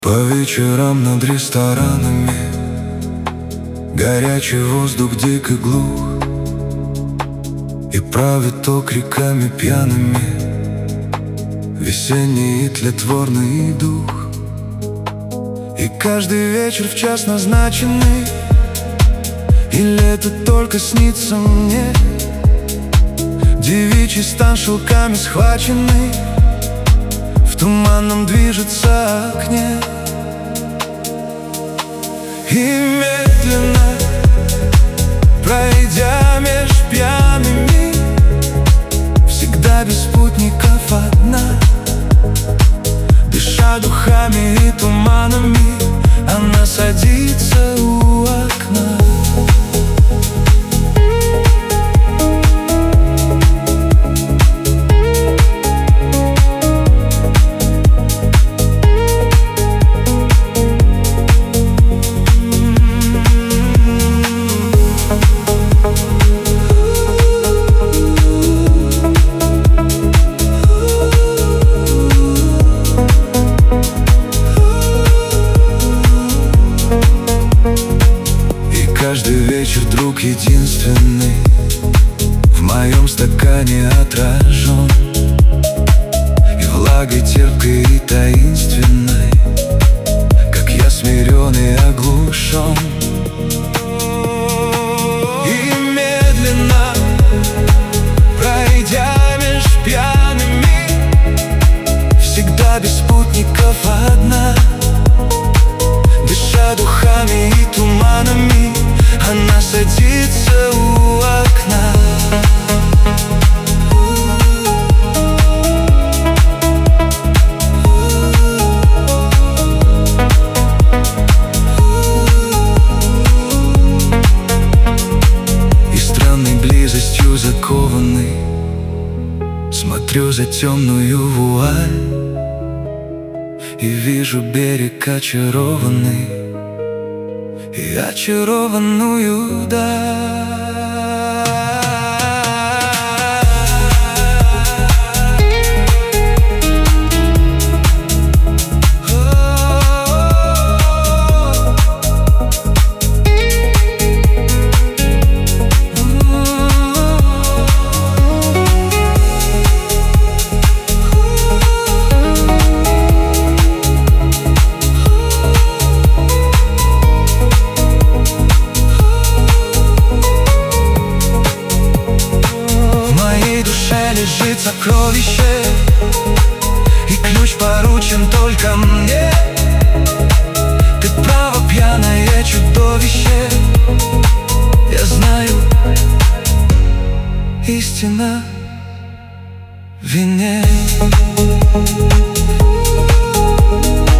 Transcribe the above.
По вечерам над ресторанами горячий воздух дико глух, и правит окриками пьяными весенний и тлетворный дух. И каждый вечер в час назначенный, или это только снится мне, девичий стан шелками схваченный в туманном движется окне. И медленно, пройдя меж пьяными, всегда без спутников одна, дыша духами и туманами, она садится у окна. Каждый вечер друг единственный в моем стакане отражен, и влагой терпкой и таинственной, как я смирен и оглушен. И медленно, пройдя меж пьяными, всегда без спутников одна, дыша духами и туманами, она садится у окна. И странной близостью закованный смотрю за темную вуаль и вижу берег очарованный и очарованную даль. Лежит сокровище, и ключ поручен только мне. Ты право, пьяное чудовище, я знаю, истина в вине.